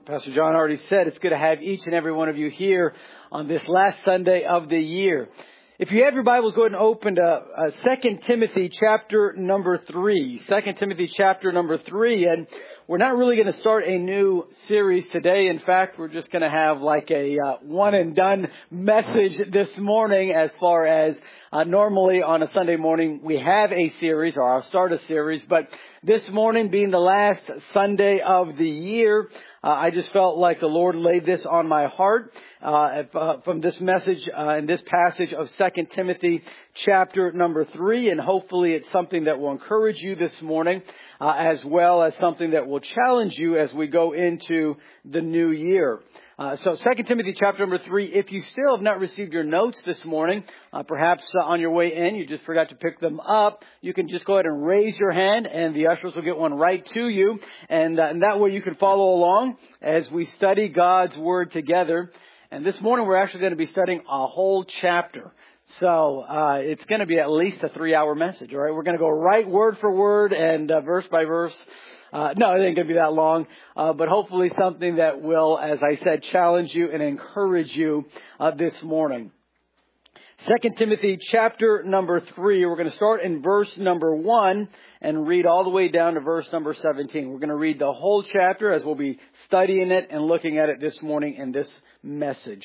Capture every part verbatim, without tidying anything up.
Pastor John already said it's good to have each and every one of you here on this last Sunday of the year. If you have your Bibles, go ahead and open to uh, Second Timothy chapter number three. Second Timothy chapter number three. And we're not really going to start a new series today. In fact, we're just going to have like a uh, one and done message this morning, as far as uh, normally on a Sunday morning we have a series, or I'll start a series. But this morning being the last Sunday of the year, uh, I just felt like the Lord laid this on my heart uh, uh, from this message uh, in this passage of Second Timothy chapter number three. And hopefully it's something that will encourage you this morning, uh, as well as something that will challenge you as we go into the new year. Uh, so Second Timothy chapter number three, if you still have not received your notes this morning, uh, perhaps uh, on your way in you just forgot to pick them up, you can just go ahead and raise your hand and the ushers will get one right to you. And, uh, and that way you can follow along as we study God's Word together. And this morning we're actually going to be studying a whole chapter. So uh, it's going to be at least a three-hour message, all right? We're going to go right word for word and uh, verse by verse. Uh, no, it ain't going to be that long, uh, but hopefully something that will, as I said, challenge you and encourage you uh, this morning. Second Timothy chapter number three, we're going to start in verse number one and read all the way down to verse number seventeen. We're going to read the whole chapter as we'll be studying it and looking at it this morning in this message.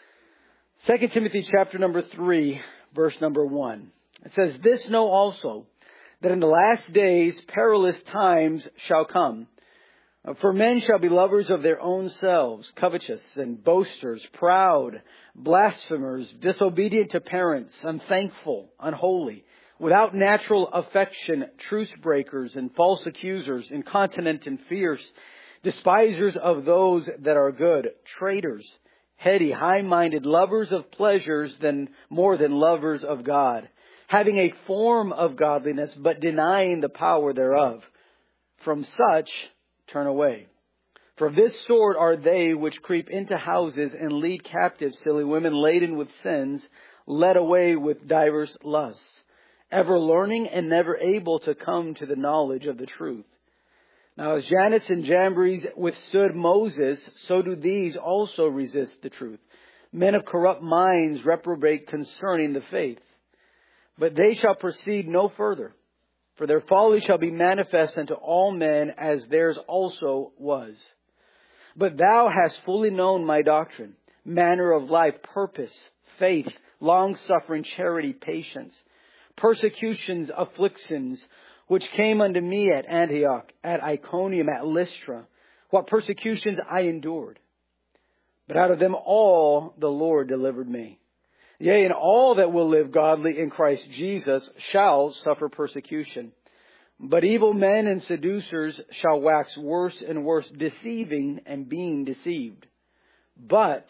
Second Timothy chapter number three, verse number one. It says, "This know also, that in the last days perilous times shall come. For men shall be lovers of their own selves, covetous and boasters, proud, blasphemers, disobedient to parents, unthankful, unholy, without natural affection, truce breakers and false accusers, incontinent and fierce, despisers of those that are good, traitors, heady, high-minded, lovers of pleasures than more than lovers of God, having a form of godliness, but denying the power thereof. From such turn away. For of this sort are they which creep into houses and lead captive silly women laden with sins, led away with divers lusts, ever learning and never able to come to the knowledge of the truth. Now as Jannes and Jambres withstood Moses, so do these also resist the truth. Men of corrupt minds reprobate concerning the faith. But they shall proceed no further, for their folly shall be manifest unto all men, as theirs also was. But thou hast fully known my doctrine, manner of life, purpose, faith, long-suffering, charity, patience, persecutions, afflictions, which came unto me at Antioch, at Iconium, at Lystra, what persecutions I endured. But out of them all the Lord delivered me. Yea, and all that will live godly in Christ Jesus shall suffer persecution. But evil men and seducers shall wax worse and worse, deceiving and being deceived. But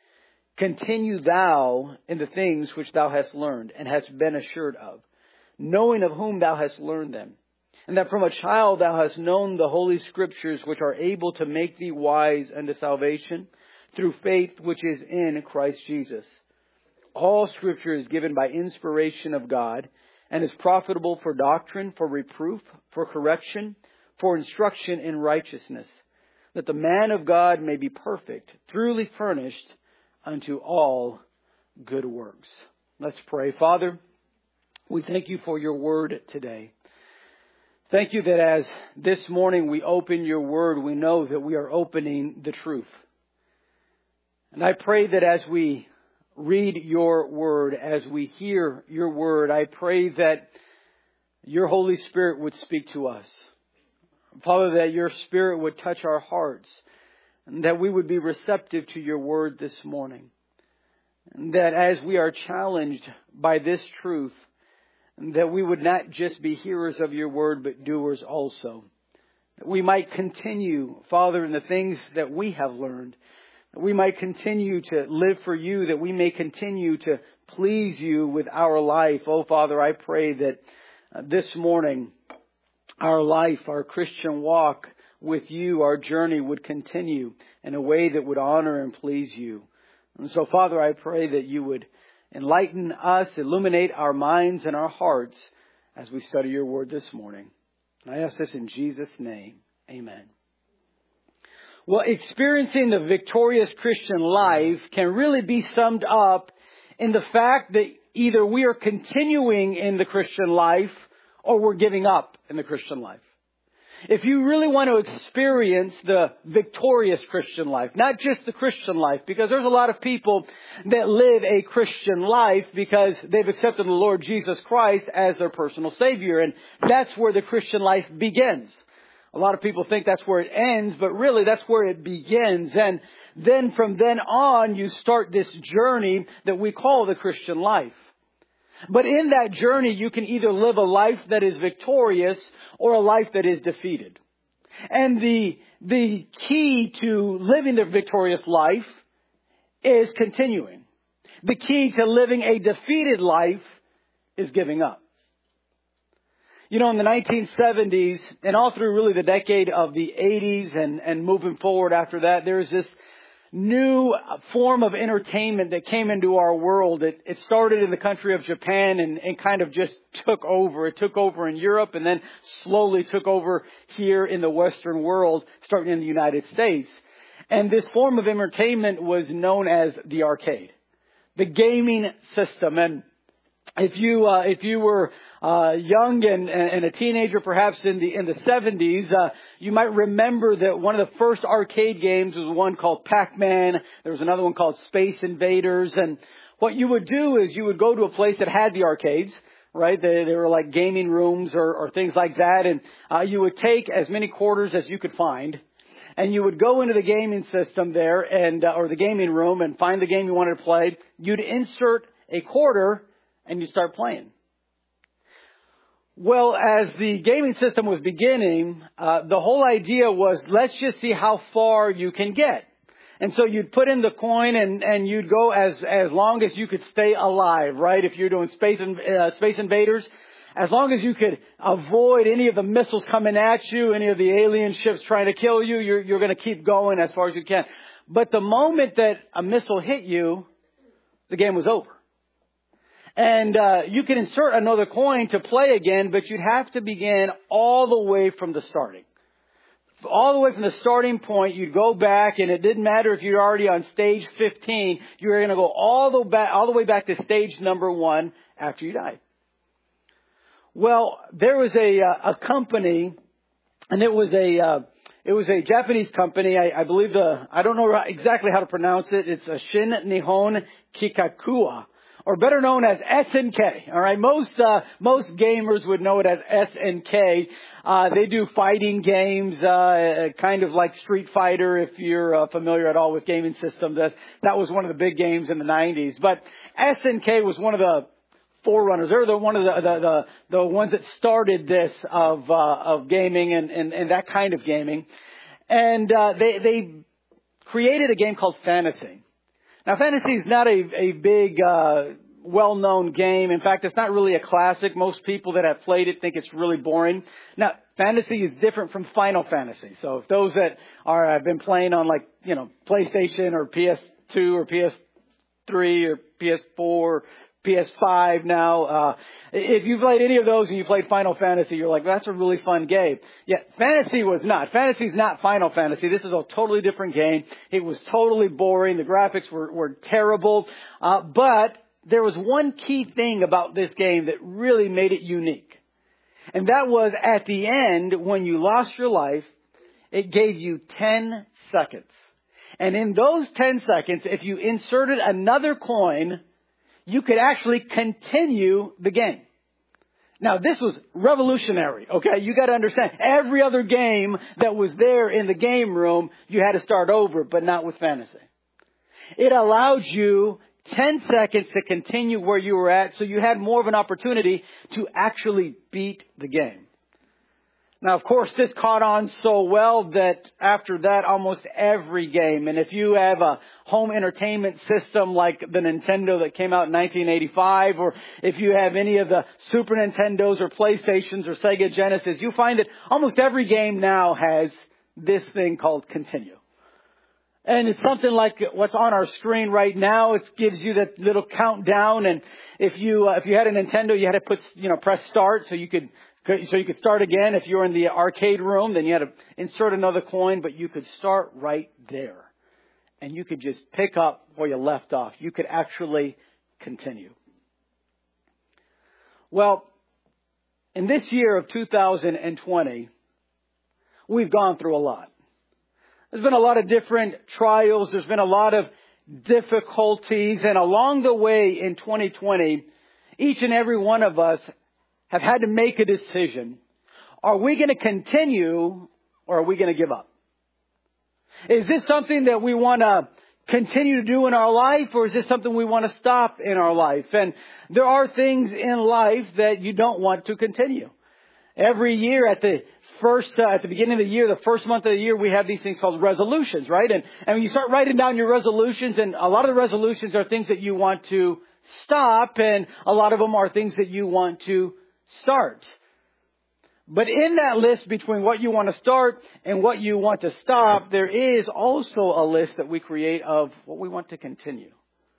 continue thou in the things which thou hast learned and hast been assured of, knowing of whom thou hast learned them, and that from a child thou hast known the holy scriptures, which are able to make thee wise unto salvation through faith which is in Christ Jesus. All Scripture is given by inspiration of God and is profitable for doctrine, for reproof, for correction, for instruction in righteousness, that the man of God may be perfect, truly furnished unto all good works." Let's pray. Father, we thank you for your word today. Thank you that as this morning we open your word, we know that we are opening the truth. And I pray that as we read your word, as we hear your word, I pray that your Holy Spirit would speak to us. Father, that your Spirit would touch our hearts, and that we would be receptive to your word this morning. And that as we are challenged by this truth, that we would not just be hearers of your word, but doers also. That we might continue, Father, in the things that we have learned. That we might continue to live for you, that we may continue to please you with our life. Oh, Father, I pray that uh, this morning our life, our Christian walk with you, our journey would continue in a way that would honor and please you. And so, Father, I pray that you would enlighten us, illuminate our minds and our hearts as we study your word this morning. I ask this in Jesus' name. Amen. Well, experiencing the victorious Christian life can really be summed up in the fact that either we are continuing in the Christian life or we're giving up in the Christian life. If you really want to experience the victorious Christian life, not just the Christian life, because there's a lot of people that live a Christian life because they've accepted the Lord Jesus Christ as their personal Savior, and that's where the Christian life begins. A lot of people think that's where it ends, but really that's where it begins. And then from then on, you start this journey that we call the Christian life. But in that journey, you can either live a life that is victorious or a life that is defeated. And the, the key to living the victorious life is continuing. The key to living a defeated life is giving up. You know, in the nineteen seventies and all through really the decade of the eighties and, and moving forward after that, there's this new form of entertainment that came into our world. It, it started in the country of Japan and, and kind of just took over. It took over in Europe and then slowly took over here in the Western world, starting in the United States. And this form of entertainment was known as the arcade, the gaming system. And if you uh, if you were uh, young and, and a teenager, perhaps in the in the seventies, uh, you might remember that one of the first arcade games was one called Pac-Man. There was another one called Space Invaders. And what you would do is you would go to a place that had the arcades, right? They, they were like gaming rooms or, or things like that. And uh, you would take as many quarters as you could find. And you would go into the gaming system there and uh, or the gaming room and find the game you wanted to play. You'd insert a quarter and you start playing. Well, as the gaming system was beginning, uh, the whole idea was, let's just see how far you can get. And so you'd put in the coin and, and you'd go as, as long as you could stay alive, right? If you're doing space, uh, space invaders, as long as you could avoid any of the missiles coming at you, any of the alien ships trying to kill you, you're, you're going to keep going as far as you can. But the moment that a missile hit you, the game was over. And uh, you can insert another coin to play again, but you'd have to begin all the way from the starting. All the way from the starting point, you'd go back, and it didn't matter if you're already on stage fifteen. You were going to go all the, back, all the way back to stage number one after you died. Well, there was a, a company, and it was a uh, it was a Japanese company. I, I believe the I don't know exactly how to pronounce it. It's a Shin Nihon Kikakua, or better known as S N K. All right, most uh, most gamers would know it as S N K. Uh, they do fighting games, uh, kind of like Street Fighter. If you're uh, familiar at all with gaming systems, that that was one of the big games in the nineties. But S N K was one of the forerunners. They're the one of the the the, the ones that started this of uh, of gaming and, and and that kind of gaming. And uh, they they created a game called Fantasy. Now, Fantasy is not a, a big, uh, well-known game. In fact, it's not really a classic. Most people that have played it think it's really boring. Now, Fantasy is different from Final Fantasy. So if those that are have been playing on, like, you know, PlayStation or P S two or P S three or P S four, P S five now, uh, if you played any of those and you played Final Fantasy, you're like, that's a really fun game. Yeah, Fantasy was not. Fantasy is not Final Fantasy. This is a totally different game. It was totally boring. The graphics were, were terrible. Uh, but there was one key thing about this game that really made it unique. And that was at the end, when you lost your life, it gave you ten seconds. And in those ten seconds, if you inserted another coin, you could actually continue the game. Now, this was revolutionary, okay? You got to understand, every other game that was there in the game room, you had to start over, but not with Fantasy. It allowed you ten seconds to continue where you were at, so you had more of an opportunity to actually beat the game. Now, of course, this caught on so well that after that, almost every game, and if you have a home entertainment system like the Nintendo that came out in nineteen eighty-five, or if you have any of the Super Nintendos or PlayStations or Sega Genesis, you find that almost every game now has this thing called Continue. And it's something like what's on our screen right now. It gives you that little countdown, and if you uh, if you had a Nintendo, you had to put you know press start so you could So you could start again. If you were in the arcade room, then you had to insert another coin, but you could start right there. And you could just pick up where you left off. You could actually continue. Well, in this year of two thousand twenty, we've gone through a lot. There's been a lot of different trials. There's been a lot of difficulties. And along the way in twenty twenty, each and every one of us have had to make a decision. Are we going to continue or are we going to give up? Is this something that we want to continue to do in our life, or is this something we want to stop in our life? And there are things in life that you don't want to continue. Every year at the first, uh, at the beginning of the year, the first month of the year, we have these things called resolutions, right? And, and when you start writing down your resolutions, and a lot of the resolutions are things that you want to stop, and a lot of them are things that you want to start. But in that list between what you want to start and what you want to stop, there is also a list that we create of what we want to continue.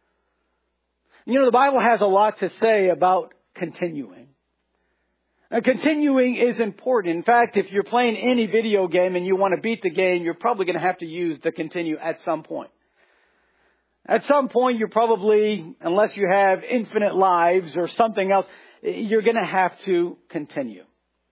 You know, the Bible has a lot to say about continuing. Now, continuing is important. In fact, if you're playing any video game and you want to beat the game, you're probably going to have to use the continue at some point. At some point, you're probably, unless you have infinite lives or something else, you're going to have to continue.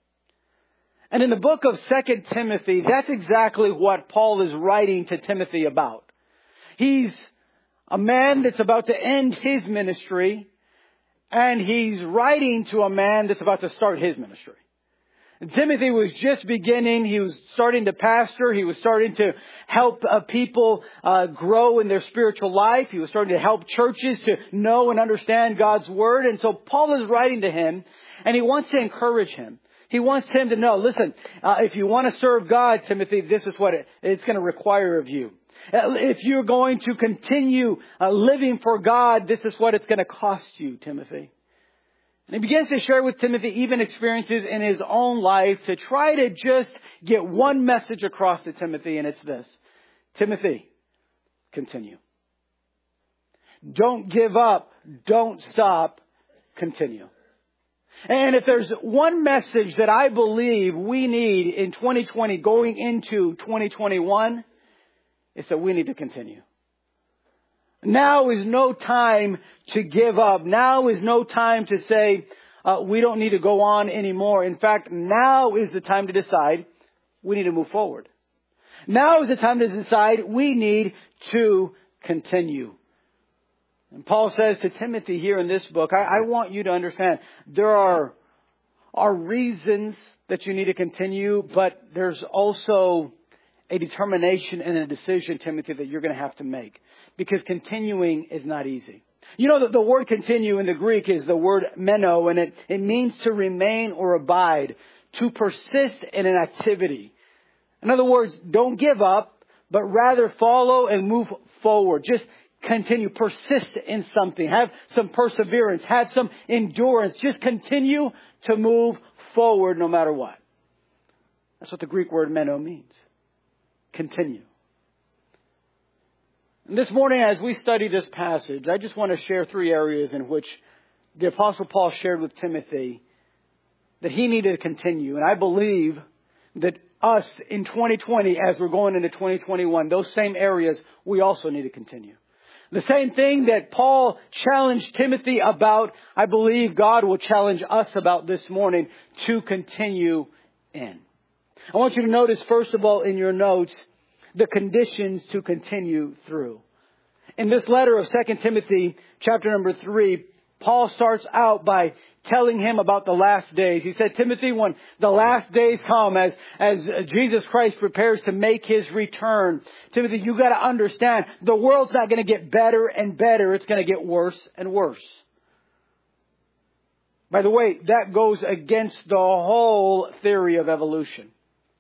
And in the book of Second Timothy, that's exactly what Paul is writing to Timothy about. He's a man that's about to end his ministry, and he's writing to a man that's about to start his ministry. And Timothy was just beginning. He was starting to pastor. He was starting to help uh, people uh, grow in their spiritual life. He was starting to help churches to know and understand God's Word. And so Paul is writing to him, and he wants to encourage him. He wants him to know, listen, uh, if you want to serve God, Timothy, this is what it, it's going to require of you. Uh, if you're going to continue uh, living for God, this is what it's going to cost you, Timothy. And he begins to share with Timothy even experiences in his own life to try to just get one message across to Timothy, and it's this. Timothy, continue. Don't give up. Don't stop. Continue. And if there's one message that I believe we need in twenty twenty going into twenty twenty-one, it's that we need to continue. Now is no time to give up. Now is no time to say, uh, we don't need to go on anymore. In fact, now is the time to decide we need to move forward. Now is the time to decide we need to continue. And Paul says to Timothy here in this book, I, I want you to understand there are, are reasons that you need to continue, but there's also a determination and a decision, Timothy, that you're going to have to make. Because continuing is not easy. You know that the word continue in the Greek is the word meno, and it, it means to remain or abide, to persist in an activity. In other words, don't give up, but rather follow and move forward. Just continue, persist in something, have some perseverance, have some endurance. Just continue to move forward no matter what. That's what the Greek word meno means. Continue. And this morning, as we study this passage, I just want to share three areas in which the Apostle Paul shared with Timothy that he needed to continue. And I believe that us in twenty twenty, as we're going into twenty twenty-one, those same areas we also need to continue. The same thing that Paul challenged Timothy about, I believe God will challenge us about this morning to continue in. I want you to notice, first of all, in your notes, the conditions to continue through. In this letter of Second Timothy, chapter number three, Paul starts out by telling him about the last days. He said, Timothy, when the last days come, as, as Jesus Christ prepares to make his return, Timothy, you got to understand, the world's not going to get better and better. It's going to get worse and worse. By the way, that goes against the whole theory of evolution.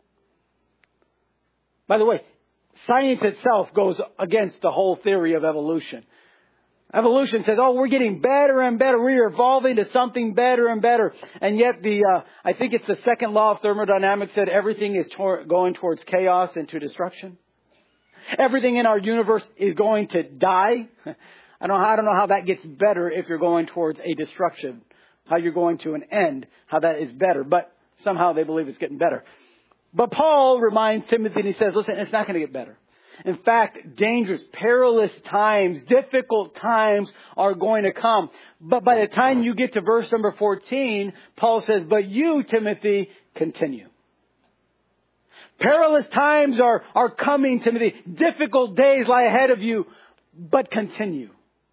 By the way, science itself goes against the whole theory of evolution. Evolution says, oh, we're getting better and better. We're evolving to something better and better. And yet the, uh, I think it's the second law of thermodynamics that everything is tor- going towards chaos and to destruction. Everything in our universe is going to die. I don't know, I don't know how that gets better if you're going towards a destruction. How you're going to an end, how that is better. But Somehow they believe it's getting better. But Paul reminds Timothy and he says, listen, it's not going to get better. In fact, dangerous, perilous times, difficult times are going to come. But by the time you get to verse number fourteen, Paul says, but you, Timothy, continue. Perilous times are, are coming, Timothy. Difficult days lie ahead of you, but continue.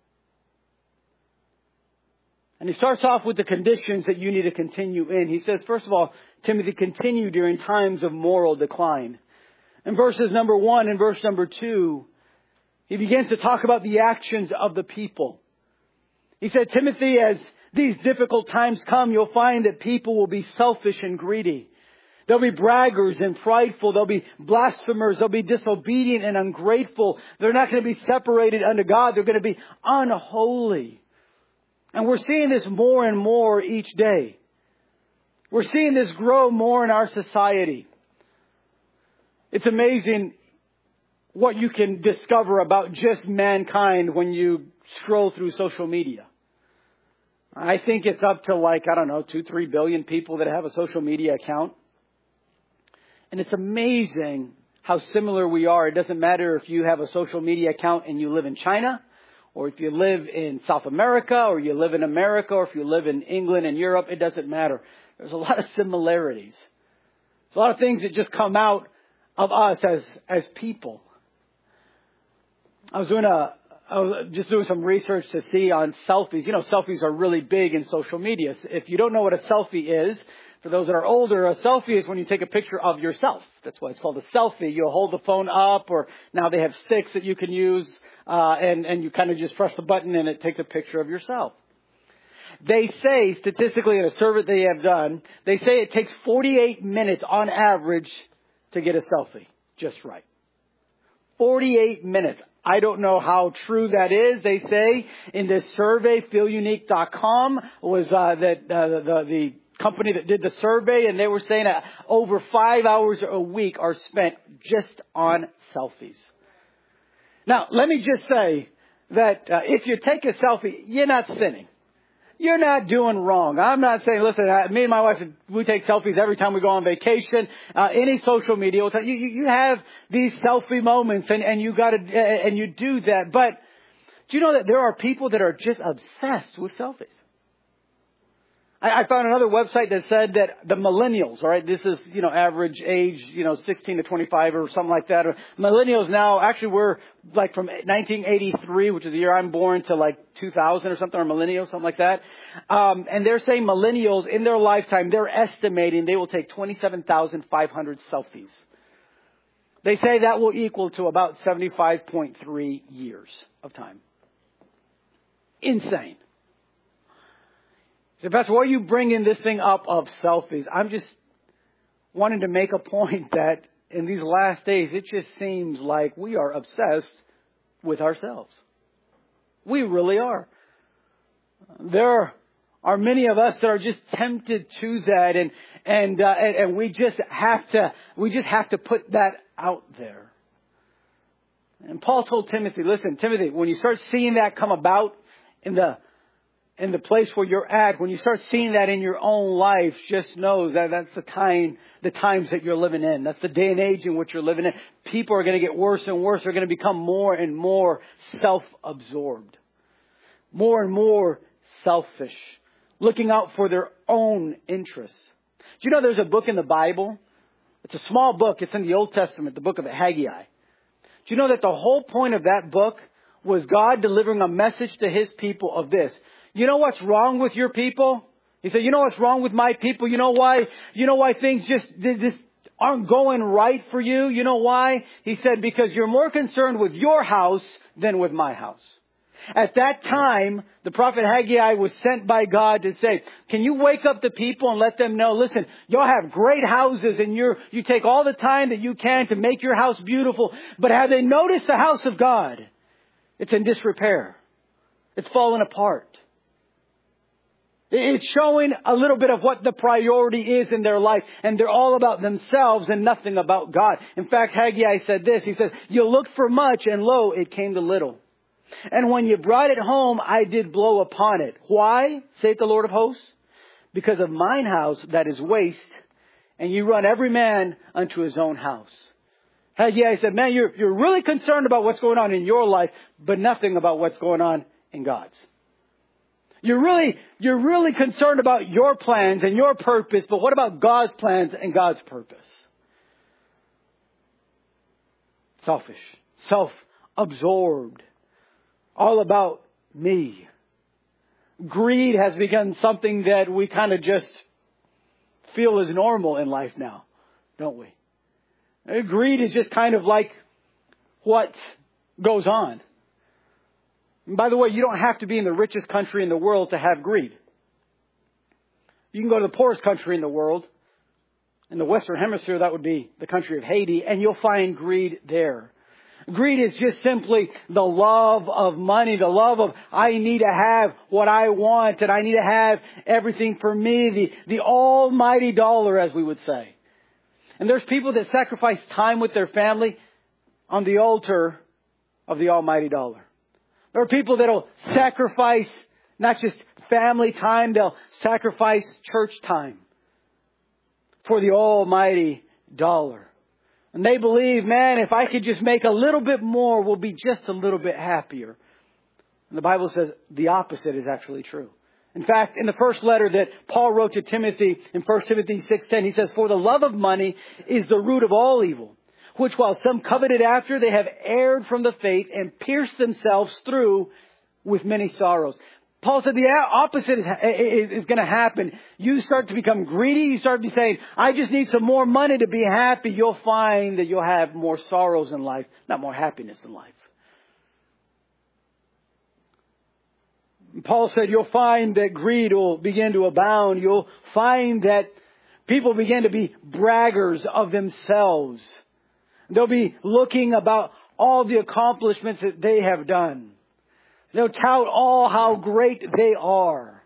And he starts off with the conditions that you need to continue in. He says, first of all, Timothy, continue during times of moral decline. In verses number one and verse number two, he begins to talk about the actions of the people. He said, Timothy, as these difficult times come, you'll find that people will be selfish and greedy. They'll be braggers and prideful. They'll be blasphemers. They'll be disobedient and ungrateful. They're not going to be separated unto God. They're going to be unholy. And we're seeing this more and more each day. We're seeing this grow more in our society. It's amazing what you can discover about just mankind when you scroll through social media. I think it's up to like, I don't know, two, three billion people that have a social media account. And it's amazing how similar we are. It doesn't matter if you have a social media account and you live in China, or if you live in South America, or you live in America, or if you live in England and Europe, it doesn't matter. There's a lot of similarities. There's a lot of things that just come out of us as, as people. I was doing a, I was just doing some research to see on selfies. You know, selfies are really big in social media. If you don't know what a selfie is, for those that are older, a selfie is when you take a picture of yourself. That's why it's called a selfie. You'll hold the phone up, or now they have sticks that you can use, uh, and, and you kind of just press the button and it takes a picture of yourself. They say, statistically, in a survey they have done, they say it takes forty-eight minutes on average to get a selfie just right. forty-eight minutes. I don't know how true that is. They say in this survey, feel unique dot com was uh, that uh, the, the company that did the survey, and they were saying that over five hours a week are spent just on selfies. Now, let me just say that uh, if you take a selfie, you're not sinning. You're not doing wrong. I'm not saying, listen, I, me and my wife, we take selfies every time we go on vacation. Uh, any social media will tell you, you, you have these selfie moments, and, and you got to, uh, and you do that. But do you know that there are people that are just obsessed with selfies? I, I found another website that said that the millennials, all right, this is, you know, average age, you know, sixteen to twenty-five or something like that. Millennials now, actually we're like from nineteen eighty-three, which is the year I'm born, to like two thousand or something, or millennials, something like that. Um, and they're saying millennials in their lifetime, they're estimating they will take twenty-seven thousand five hundred selfies. They say that will equal to about seventy-five point three years of time. Insane. So, Pastor, why are you bringing this thing up of selfies? I'm just wanting to make a point that in these last days, it just seems like we are obsessed with ourselves. We really are. There are many of us that are just tempted to that, and and uh, and, and we just have to we just have to put that out there. And Paul told Timothy, listen, Timothy, when you start seeing that come about in the in the place where you're at, when you start seeing that in your own life, just know that that's the time, the times that you're living in. That's the day and age in which you're living in. People are going to get worse and worse. They're going to become more and more self-absorbed, more and more selfish, looking out for their own interests. Do you know there's a book in the Bible? It's a small book. It's in the Old Testament, the book of Haggai. Do you know that the whole point of that book was God delivering a message to his people of this? You know what's wrong with your people? He said, you know what's wrong with my people? You know why? You know why things just, just aren't going right for you? You know why? He said, because you're more concerned with your house than with my house. At that time, the prophet Haggai was sent by God to say, can you wake up the people and let them know, listen, y'all have great houses and you're, you take all the time that you can to make your house beautiful. But have they noticed the house of God? It's in disrepair. It's fallen apart. It's showing a little bit of what the priority is in their life. And they're all about themselves and nothing about God. In fact, Haggai said this. He said, you looked for much and lo, it came to little. And when you brought it home, I did blow upon it. Why, saith the Lord of hosts? Because of mine house that is waste, and you run every man unto his own house. Hey, yeah, he said, man, you're, you're really concerned about what's going on in your life, but nothing about what's going on in God's. You're really, you're really concerned about your plans and your purpose, but what about God's plans and God's purpose? Selfish, self-absorbed, all about me. Greed has become something that we kind of just feel is normal in life now, don't we? Greed is just kind of like what goes on. And by the way, you don't have to be in the richest country in the world to have greed. You can go to the poorest country in the world. In the Western Hemisphere, that would be the country of Haiti, and you'll find greed there. Greed is just simply the love of money, the love of I need to have what I want, and I need to have everything for me, the, the almighty dollar, as we would say. And there's people that sacrifice time with their family on the altar of the almighty dollar. There are people that will sacrifice not just family time, they'll sacrifice church time for the almighty dollar. And they believe, man, if I could just make a little bit more, we'll be just a little bit happier. And the Bible says the opposite is actually true. In fact, in the first letter that Paul wrote to Timothy in First Timothy six ten, he says, for the love of money is the root of all evil, which while some coveted after, they have erred from the faith and pierced themselves through with many sorrows. Paul said the opposite is, is, is going to happen. You start to become greedy. You start to be saying, I just need some more money to be happy. You'll find that you'll have more sorrows in life, not more happiness in life. Paul said you'll find that greed will begin to abound. You'll find that people begin to be braggers of themselves. They'll be looking about all the accomplishments that they have done. They'll tout all how great they are.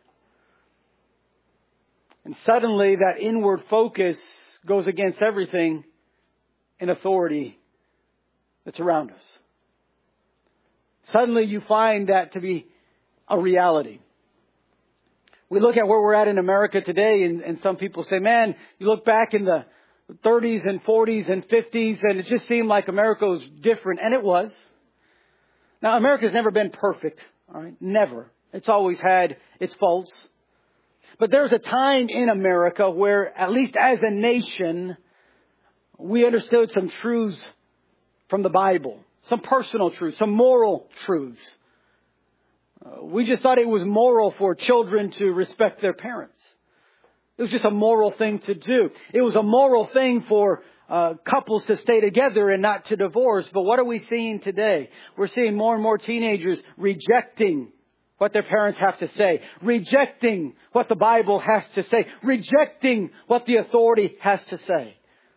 And suddenly that inward focus goes against everything in authority that's around us. Suddenly you find that to be a reality. We look at where we're at in America today, and, and some people say, man, you look back in the thirties and forties and fifties, and it just seemed like America was different. And it was. Now, America's never been perfect. All right? Never. It's always had its faults. But there's a time in America where, at least as a nation, we understood some truths from the Bible. Some personal truths, some moral truths. Uh, we just thought it was moral for children to respect their parents. It was just a moral thing to do. It was a moral thing for uh, couples to stay together and not to divorce. But what are we seeing today? We're seeing more and more teenagers rejecting what their parents have to say, rejecting what the Bible has to say, rejecting what the authority has to say.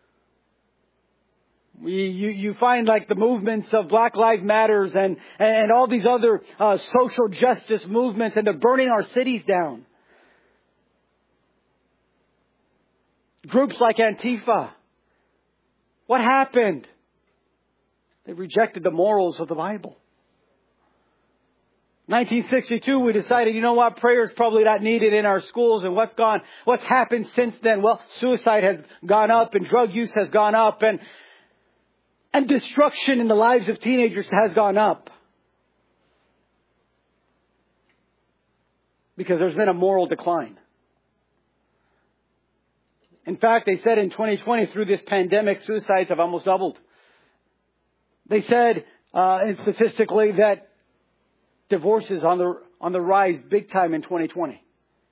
You, you, you find like the movements of Black Lives Matters and, and all these other uh, social justice movements, and they're burning our cities down. Groups like Antifa. What happened? They rejected the morals of the Bible. nineteen sixty-two, we decided, you know what, prayer is probably not needed in our schools. And what's gone, what's happened since then? Well, suicide has gone up and drug use has gone up, and and destruction in the lives of teenagers has gone up. Because there's been a moral decline. In fact, they said in twenty twenty, through this pandemic, suicides have almost doubled. They said, uh, statistically, that divorce is on the, on the rise big time in twenty twenty.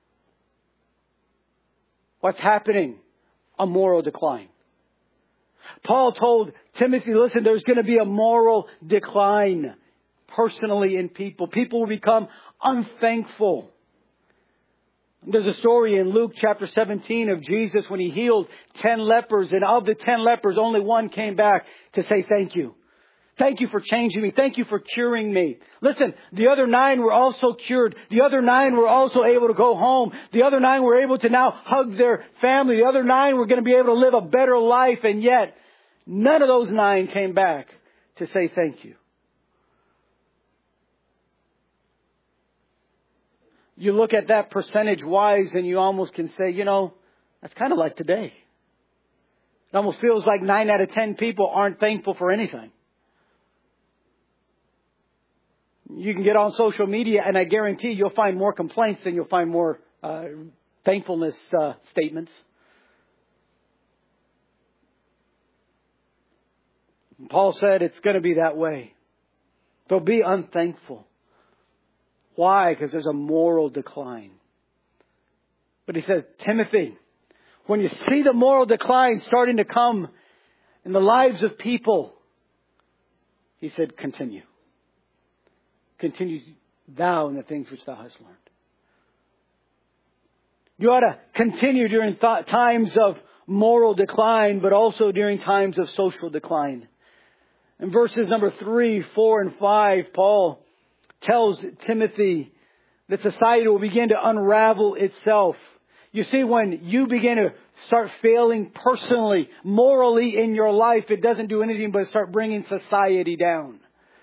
What's happening? A moral decline. Paul told Timothy, listen, there's going to be a moral decline personally in people. People will become unthankful. There's a story in Luke chapter seventeen of Jesus when he healed ten lepers, and of the ten lepers, only one came back to say thank you. Thank you for changing me. Thank you for curing me. Listen, the other nine were also cured. The other nine were also able to go home. The other nine were able to now hug their family. The other nine were going to be able to live a better life. And yet, none of those nine came back to say thank you. You look at that percentage-wise and you almost can say, you know, that's kind of like today. It almost feels like nine out of ten people aren't thankful for anything. You can get on social media and I guarantee you'll find more complaints than you'll find more uh, thankfulness uh, statements. Paul said it's going to be that way. They'll be unthankful. Why? Because there's a moral decline. But he said, Timothy, when you see the moral decline starting to come in the lives of people, he said, continue. Continue thou in the things which thou hast learned. You ought to continue during th- times of moral decline, but also during times of social decline. In verses number three, four, and five, Paul tells Timothy that society will begin to unravel itself. You see, when you begin to start failing personally, morally in your life, it doesn't do anything but start bringing society down.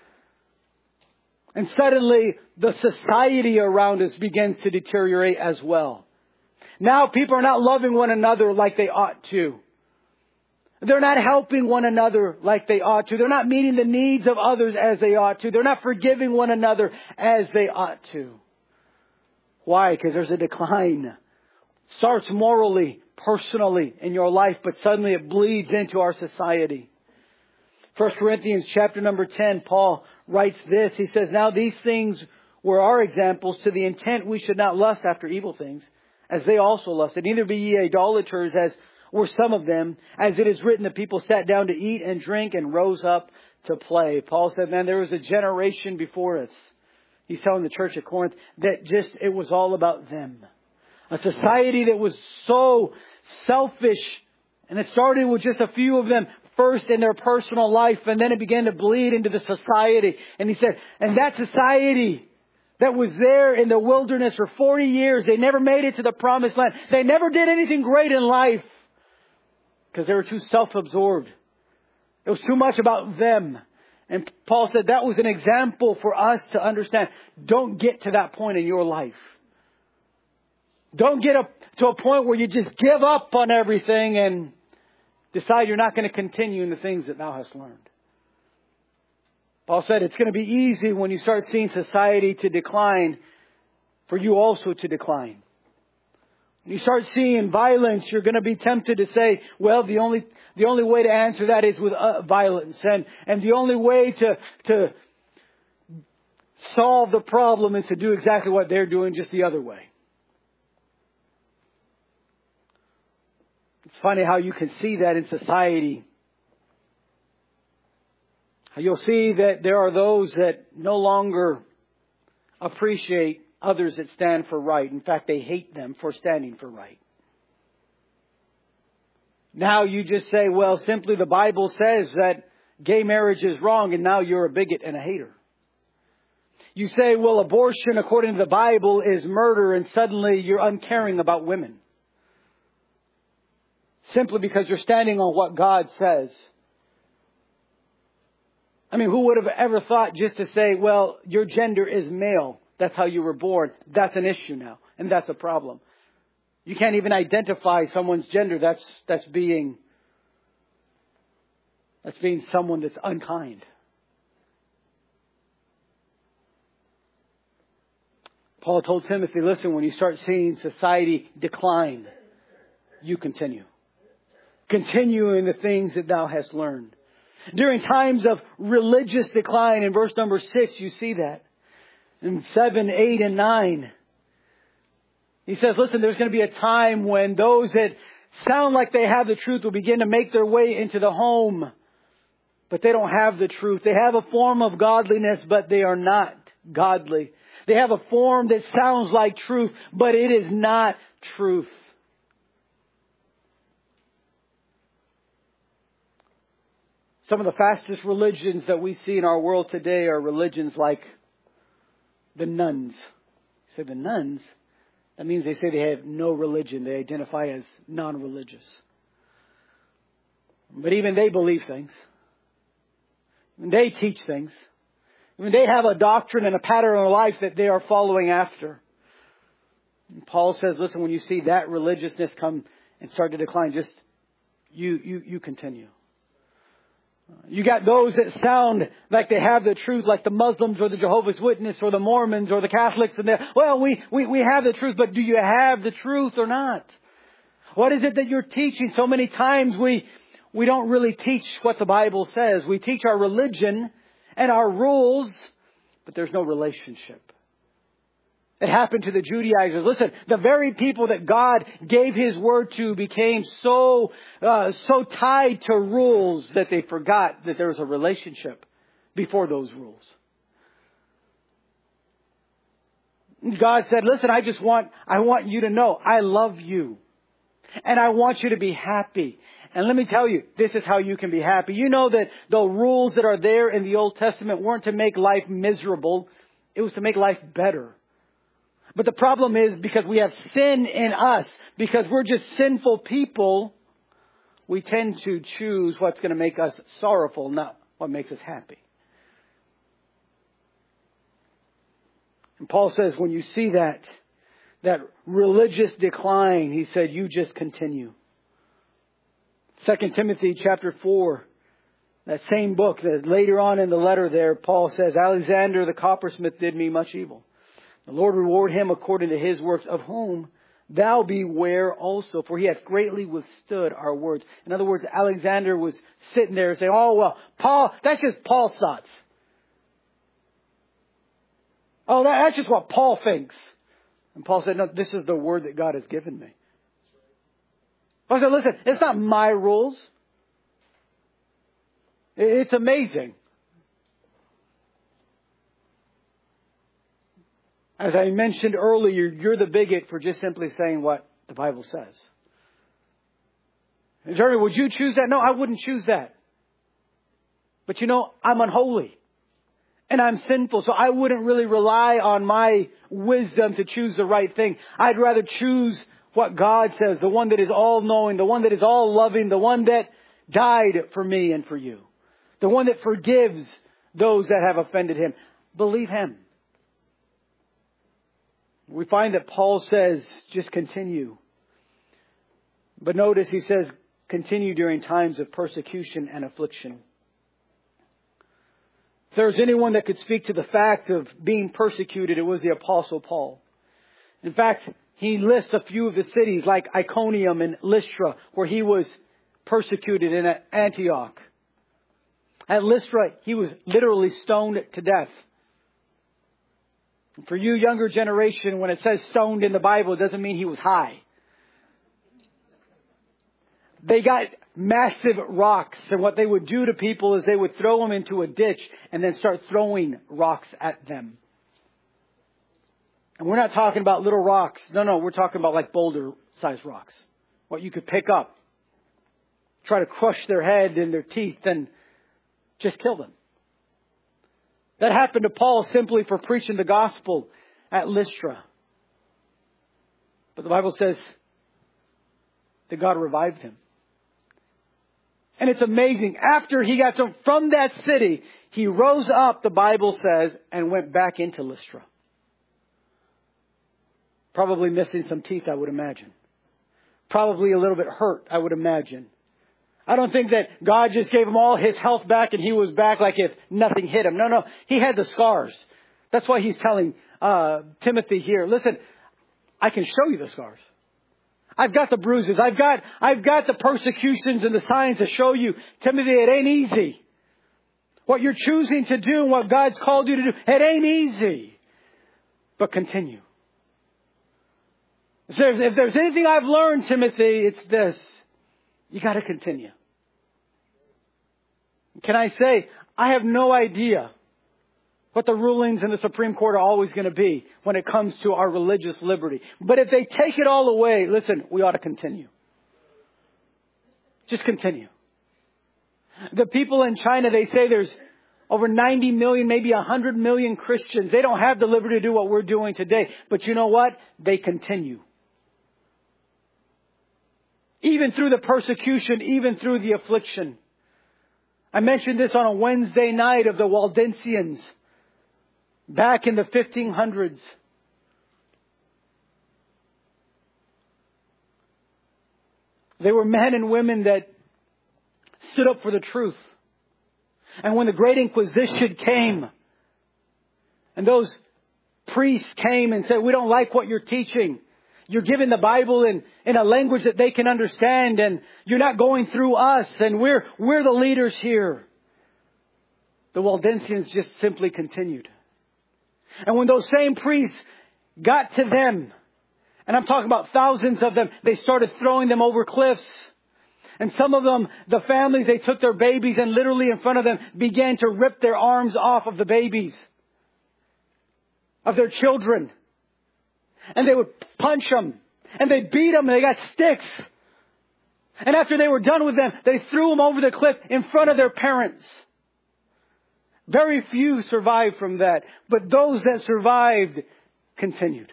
And suddenly, the society around us begins to deteriorate as well. Now people are not loving one another like they ought to. They're not helping one another like they ought to. They're not meeting the needs of others as they ought to. They're not forgiving one another as they ought to. Why? Because there's a decline. Starts morally, personally in your life, but suddenly it bleeds into our society. First Corinthians chapter number ten, Paul writes this. He says, now these things were our examples to the intent we should not lust after evil things, as they also lusted. Neither be ye idolaters, as were some of them, as it is written, the people sat down to eat and drink and rose up to play. Paul said, man, there was a generation before us. He's telling the church at Corinth that just, it was all about them. A society that was so selfish, and it started with just a few of them first in their personal life, and then it began to bleed into the society. And he said, and that society that was there in the wilderness for forty years, they never made it to the promised land. They never did anything great in life because they were too self-absorbed. It was too much about them. And Paul said that was an example for us to understand. Don't get to that point in your life. Don't get up to a point where you just give up on everything and decide you're not going to continue in the things that thou hast learned. Paul said it's going to be easy when you start seeing society to decline for you also to decline. When you start seeing violence, you're going to be tempted to say, well, the only the only way to answer that is with uh, violence. And, and the only way to, to solve the problem is to do exactly what they're doing, just the other way. It's funny how you can see that in society. You'll see that there are those that no longer appreciate others that stand for right. In fact, they hate them for standing for right. Now you just say, well, simply the Bible says that gay marriage is wrong, and now you're a bigot and a hater. You say, well, abortion according to the Bible is murder, and suddenly you're uncaring about women. Simply because you're standing on what God says. I mean, who would have ever thought just to say, well, your gender is male. That's how you were born. That's an issue now. And that's a problem. You can't even identify someone's gender. That's, that's being, that's being someone that's unkind. Paul told Timothy, listen, when you start seeing society decline, you continue. Continue in the things that thou hast learned. During times of religious decline, in verse number six, you see that. In seven, eight, and nine, he says, listen, there's going to be a time when those that sound like they have the truth will begin to make their way into the home. But they don't have the truth. They have a form of godliness, but they are not godly. They have a form that sounds like truth, but it is not truth. Some of the fastest religions that we see in our world today are religions like the nuns. You say the nuns? That means they say they have no religion. They identify as non-religious. But even they believe things. Even they teach things. Even they have a doctrine and a pattern of life that they are following after. And Paul says, listen, when you see that religiousness come and start to decline, just you, you, you continue. You got those that sound like they have the truth, like the Muslims or the Jehovah's Witness or the Mormons or the Catholics. And they're, well, we, we, we have the truth, but do you have the truth or not? What is it that you're teaching? So many times we, we don't really teach what the Bible says. We teach our religion and our rules, but there's no relationship. It happened to the Judaizers. Listen, the very people that God gave His word to became so, uh, so tied to rules that they forgot that there was a relationship before those rules. God said, listen, I just want, I want you to know I love you. And I want you to be happy. And let me tell you, this is how you can be happy. You know that the rules that are there in the Old Testament weren't to make life miserable. It was to make life better. But the problem is because we have sin in us, because we're just sinful people, we tend to choose what's going to make us sorrowful, not what makes us happy. And Paul says when you see that, that religious decline, he said, you just continue. Second Timothy chapter four, that same book, that later on in the letter there, Paul says, Alexander the coppersmith did me much evil. The Lord reward him according to his works, of whom thou beware also, for he hath greatly withstood our words. In other words, Alexander was sitting there saying, oh, well, Paul, that's just Paul's thoughts. Oh, that, that's just what Paul thinks. And Paul said, no, this is the word that God has given me. I said, listen, it's not my rules. It's amazing. As I mentioned earlier, you're the bigot for just simply saying what the Bible says. And Jeremy, would you choose that? No, I wouldn't choose that. But you know, I'm unholy. And I'm sinful, so I wouldn't really rely on my wisdom to choose the right thing. I'd rather choose what God says, the one that is all-knowing, the one that is all-loving, the one that died for me and for you. The one that forgives those that have offended Him. Believe Him. We find that Paul says, just continue. But notice he says, continue during times of persecution and affliction. If there's anyone that could speak to the fact of being persecuted, it was the Apostle Paul. In fact, he lists a few of the cities like Iconium and Lystra, where he was persecuted, in Antioch. At Lystra, he was literally stoned to death. For you younger generation, when it says stoned in the Bible, it doesn't mean he was high. They got massive rocks, and what they would do to people is they would throw them into a ditch and then start throwing rocks at them. And we're not talking about little rocks. No, no, we're talking about like boulder-sized rocks. What you could pick up. Try to crush their head and their teeth and just kill them. That happened to Paul simply for preaching the gospel at Lystra. But the Bible says that God revived him. And it's amazing. After he got to, from that city, he rose up, the Bible says, and went back into Lystra. Probably missing some teeth, I would imagine. Probably a little bit hurt, I would imagine. I don't think that God just gave him all his health back and he was back like if nothing hit him. No, no. He had the scars. That's why he's telling uh, Timothy here, listen, I can show you the scars. I've got the bruises. I've got, I've got the persecutions and the signs to show you. Timothy, it ain't easy. What you're choosing to do and what God's called you to do, it ain't easy. But continue. So if, if there's anything I've learned, Timothy, it's this. You got to continue. Can I say, I have no idea what the rulings in the Supreme Court are always going to be when it comes to our religious liberty. But if they take it all away, listen, we ought to continue. Just continue. The people in China, they say there's over ninety million, maybe one hundred million Christians. They don't have the liberty to do what we're doing today. But you know what? They continue. Even through the persecution, even through the affliction. I mentioned this on a Wednesday night of the Waldensians back in the fifteen hundreds. They were men and women that stood up for the truth. And when the Great Inquisition came, and those priests came and said, we don't like what you're teaching. You're giving the Bible in, in a language that they can understand, and you're not going through us, and we're, we're the leaders here. The Waldensians just simply continued. And when those same priests got to them, and I'm talking about thousands of them, they started throwing them over cliffs. And some of them, the families, they took their babies and literally in front of them began to rip their arms off of the babies, of their children. And they would punch them. And they beat them and they got sticks. And after they were done with them, they threw them over the cliff in front of their parents. Very few survived from that. But those that survived continued.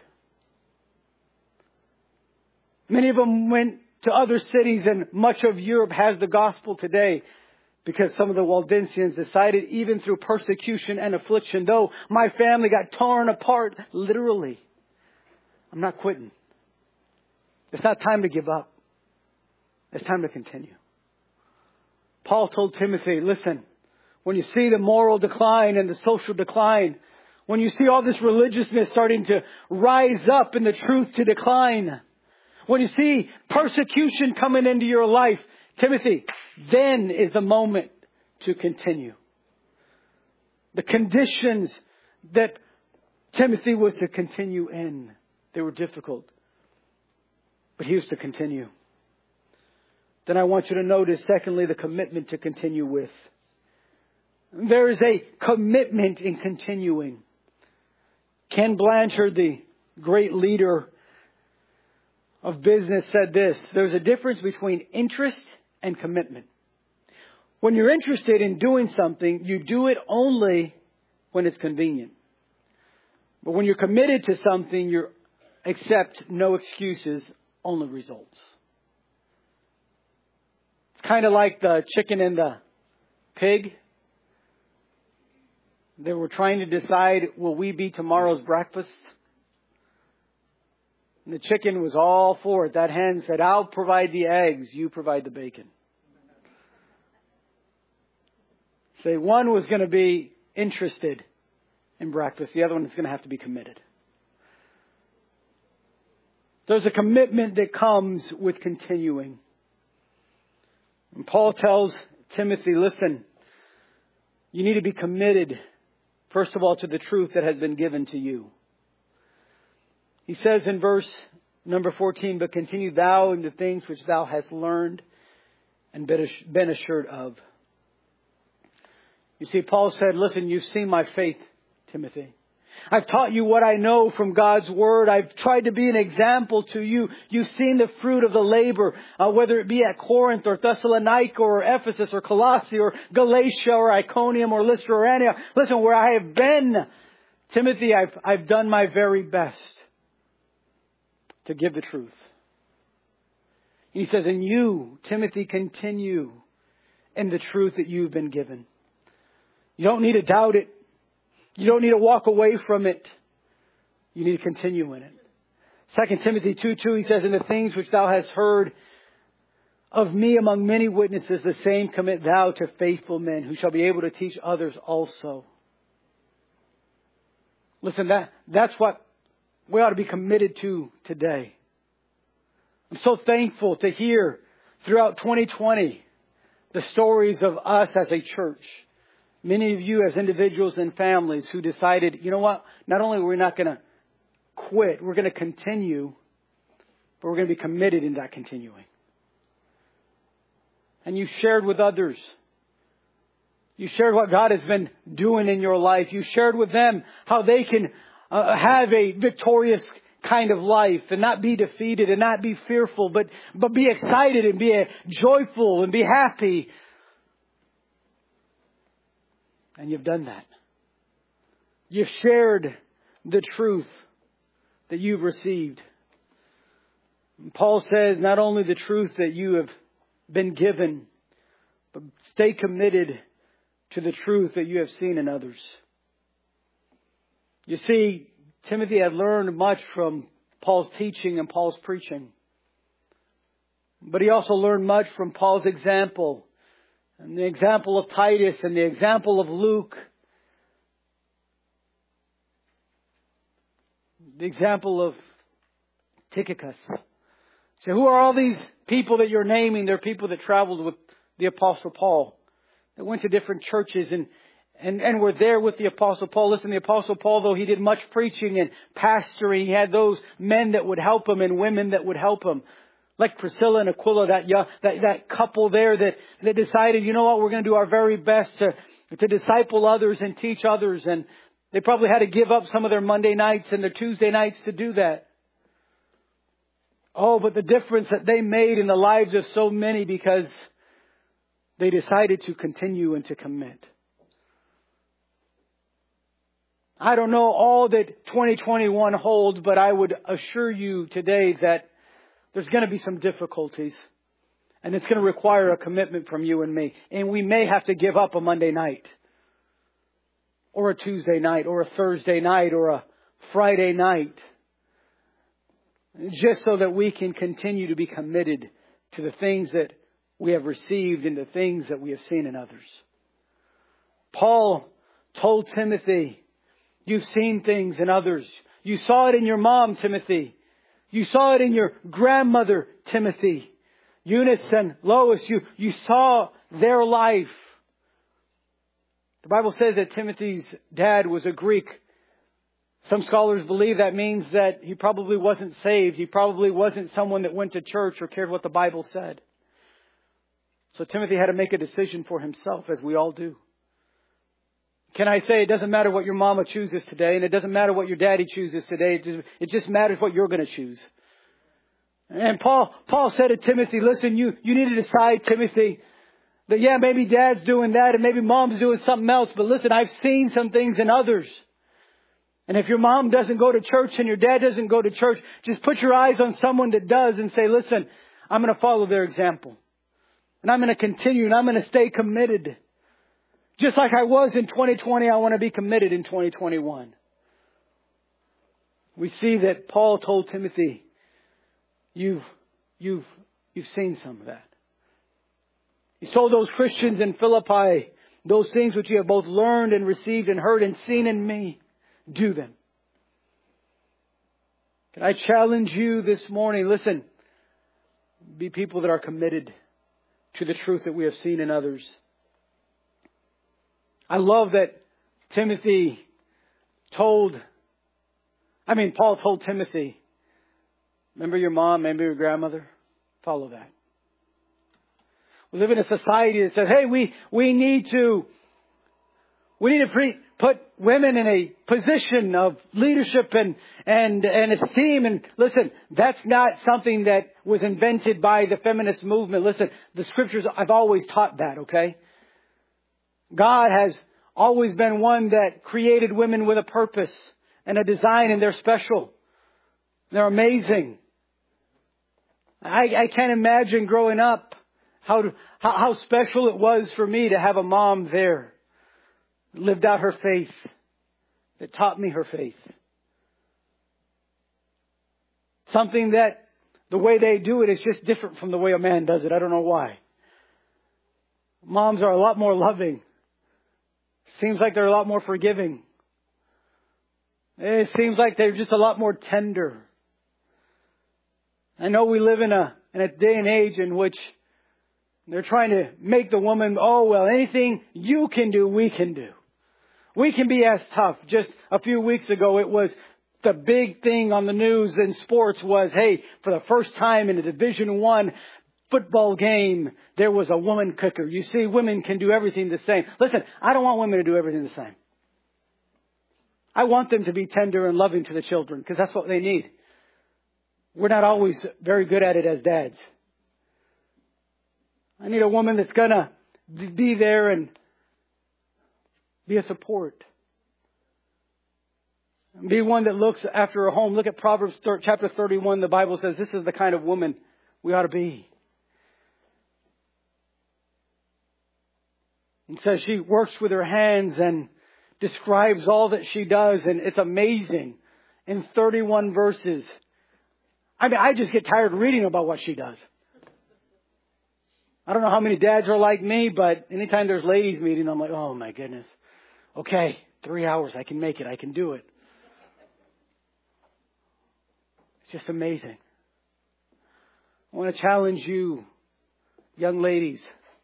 Many of them went to other cities, and much of Europe has the gospel today because some of the Waldensians decided, even through persecution and affliction, though my family got torn apart, literally, I'm not quitting. It's not time to give up. It's time to continue. Paul told Timothy, listen, when you see the moral decline and the social decline, when you see all this religiousness starting to rise up and the truth to decline, when you see persecution coming into your life, Timothy, then is the moment to continue. The conditions that Timothy was to continue in, they were difficult. But he was to continue. Then I want you to notice, secondly, the commitment to continue with. There is a commitment in continuing. Ken Blanchard, the great leader of business, said this: there's a difference between interest and commitment. When you're interested in doing something, you do it only when it's convenient. But when you're committed to something, you accept no excuses, only results. It's kind of like the chicken and the pig. They were trying to decide, will we be tomorrow's breakfast? And the chicken was all for it. That hen said, I'll provide the eggs, you provide the bacon. Say, one was going to be interested in breakfast. The other one is going to have to be committed. There's a commitment that comes with continuing. And Paul tells Timothy, listen, you need to be committed, first of all, to the truth that has been given to you. He says in verse number fourteen, but continue thou in the things which thou hast learned and been assured of. You see, Paul said, listen, you've seen my faith, Timothy. I've taught you what I know from God's Word. I've tried to be an example to you. You've seen the fruit of the labor, uh, whether it be at Corinth or Thessalonica or Ephesus or Colossae or Galatia or Iconium or Lystra or Antioch. Listen, where I have been, Timothy, I've, I've done my very best to give the truth. He says, and you, Timothy, continue in the truth that you've been given. You don't need to doubt it. You don't need to walk away from it. You need to continue in it. Second Timothy two two, he says, in the things which thou hast heard of me among many witnesses, the same commit thou to faithful men who shall be able to teach others also. Listen, that, that's what we ought to be committed to today. I'm so thankful to hear throughout twenty twenty the stories of us as a church. Many of you as individuals and families who decided, you know what, not only are we not going to quit, we're going to continue, but we're going to be committed in that continuing. And you shared with others. You shared what God has been doing in your life. You shared with them how they can uh, have a victorious kind of life and not be defeated and not be fearful, but, but be excited and be uh, joyful and be happy. And you've done that. You've shared the truth that you've received. And Paul says not only the truth that you have been given, but stay committed to the truth that you have seen in others. You see, Timothy had learned much from Paul's teaching and Paul's preaching. But he also learned much from Paul's example and the example of Titus and the example of Luke, the example of Tychicus. So who are all these people that you're naming? They're people that traveled with the Apostle Paul. They went to different churches and, and, and were there with the Apostle Paul. Listen, the Apostle Paul, though he did much preaching and pastoring, he had those men that would help him and women that would help him. Like Priscilla and Aquila, that, young, that, that couple there that, that decided, you know what, we're going to do our very best to, to disciple others and teach others. And they probably had to give up some of their Monday nights and their Tuesday nights to do that. Oh, but the difference that they made in the lives of so many because they decided to continue and to commit. I don't know all that twenty twenty-one holds, but I would assure you today that there's going to be some difficulties. And it's going to require a commitment from you and me. And we may have to give up a Monday night. Or a Tuesday night. Or a Thursday night. Or a Friday night. Just so that we can continue to be committed to the things that we have received and the things that we have seen in others. Paul told Timothy, you've seen things in others. You saw it in your mom, Timothy. You saw it in your grandmother, Timothy. Eunice and Lois, you, you saw their life. The Bible says that Timothy's dad was a Greek. Some scholars believe that means that he probably wasn't saved. He probably wasn't someone that went to church or cared what the Bible said. So Timothy had to make a decision for himself, as we all do. Can I say it doesn't matter what your mama chooses today, and it doesn't matter what your daddy chooses today. It just, it just matters what you're going to choose. And Paul, Paul said to Timothy, listen, you, you need to decide, Timothy, that yeah, maybe dad's doing that and maybe mom's doing something else. But listen, I've seen some things in others. And if your mom doesn't go to church and your dad doesn't go to church, just put your eyes on someone that does and say, listen, I'm going to follow their example. And I'm going to continue and I'm going to stay committed. Just like I was in twenty twenty, I want to be committed in twenty twenty-one. We see that Paul told Timothy, you've, you've, you've seen some of that. He told those Christians in Philippi, those things which you have both learned and received and heard and seen in me, do them. Can I challenge you this morning? Listen, be people that are committed to the truth that we have seen in others. I love that Timothy told, I mean, Paul told Timothy, remember your mom, remember your grandmother? Follow that. We live in a society that says, hey, we, we need to, we need to pre- put women in a position of leadership and, and, and esteem. And listen, that's not something that was invented by the feminist movement. Listen, the scriptures, I've always taught that, okay? God has always been one that created women with a purpose and a design, and they're special. They're amazing. I, I can't imagine growing up how, to, how how special it was for me to have a mom there that lived out her faith, that taught me her faith. Something that the way they do it is just different from the way a man does it. I don't know why. Moms are a lot more loving. Seems like they're a lot more forgiving. It seems like they're just a lot more tender. I know we live in a in a day and age in which they're trying to make the woman, oh, well, anything you can do, we can do. We can be as tough. Just a few weeks ago, it was the big thing on the news in sports was, hey, for the first time in a Division One football game, there was a woman kicker. You see, women can do everything the same. Listen, I don't want women to do everything the same. I want them to be tender and loving to the children because that's what they need. We're not always very good at it as dads. I need a woman that's going to be there and be a support. Be one that looks after her home. Look at Proverbs chapter thirty-one. The Bible says this is the kind of woman we ought to be. It says she works with her hands and describes all that she does. And it's amazing. In thirty-one verses. I mean, I just get tired of reading about what she does. I don't know how many dads are like me, but anytime there's ladies meeting, I'm like, oh my goodness. Okay, three hours. I can make it. I can do it. It's just amazing. I want to challenge you, young ladies,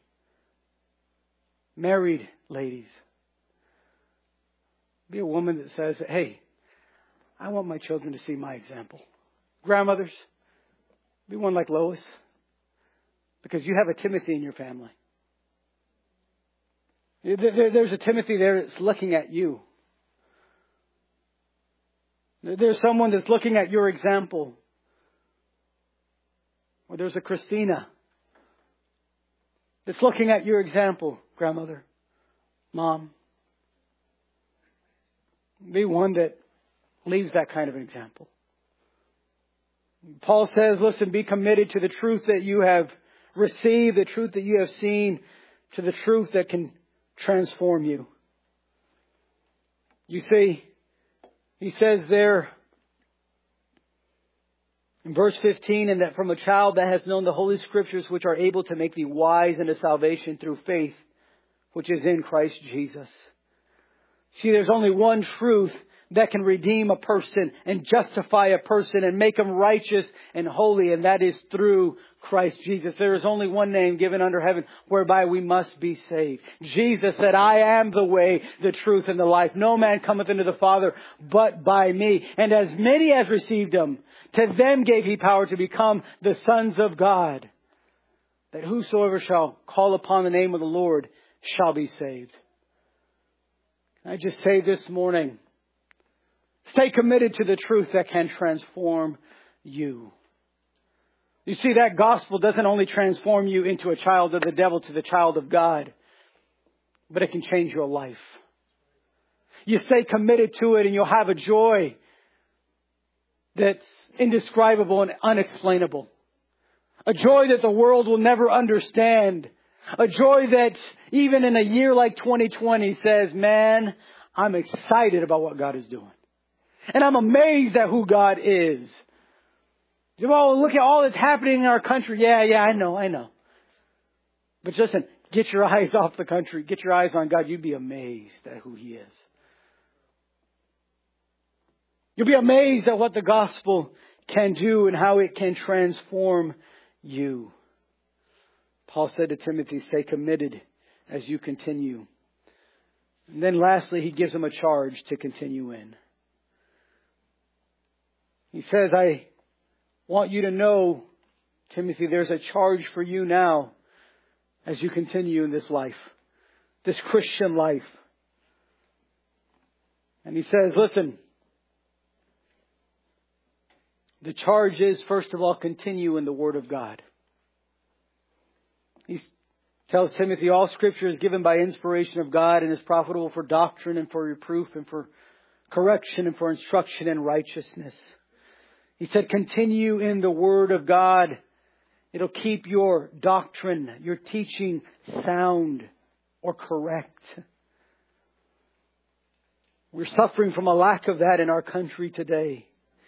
married ladies. Be a woman that says, hey, I want my children to see my example. Grandmothers, be one like Lois. Because you have a Timothy in your family. There's a Timothy there that's looking at you. There's someone that's looking at your example. Or there's a Christina that's looking at your example, grandmother, mom. Be one that leaves that kind of an example. Paul says, listen, be committed to the truth that you have received, the truth that you have seen, to the truth that can transform you. You see, he says there in verse fifteen, and that from a child that has known the Holy Scriptures, which are able to make thee wise unto salvation through faith, which is in Christ Jesus. See, there's only one truth that can redeem a person and justify a person and make them righteous and holy, and that is through Christ Jesus. There is only one name given under heaven whereby we must be saved. Jesus said, I am the way, the truth, and the life. No man cometh into the Father but by me. And as many as received him, to them gave he power to become the sons of God, that whosoever shall call upon the name of the Lord shall be saved. I just say this morning, stay committed to the truth that can transform you. You see, that gospel doesn't only transform you into a child of the devil to the child of God, but it can change your life. You stay committed to it and you'll have a joy that's indescribable and unexplainable. A joy that the world will never understand. A joy that even in a year like twenty twenty says, man, I'm excited about what God is doing. And I'm amazed at who God is. Oh, look at all that's happening in our country. Yeah, yeah, I know, I know. But listen, get your eyes off the country. Get your eyes on God. You'd be amazed at who He is. You'll be amazed at what the gospel can do and how it can transform you. Paul said to Timothy, stay committed as you continue. And then lastly, he gives him a charge to continue in. He says, I want you to know, Timothy, there's a charge for you now as you continue in this life, this Christian life. And he says, listen, the charge is, first of all, continue in the Word of God. He tells Timothy, all Scripture is given by inspiration of God and is profitable for doctrine and for reproof and for correction and for instruction in righteousness. He said, continue in the Word of God. It'll keep your doctrine, your teaching sound or correct. We're suffering from a lack of that in our country today.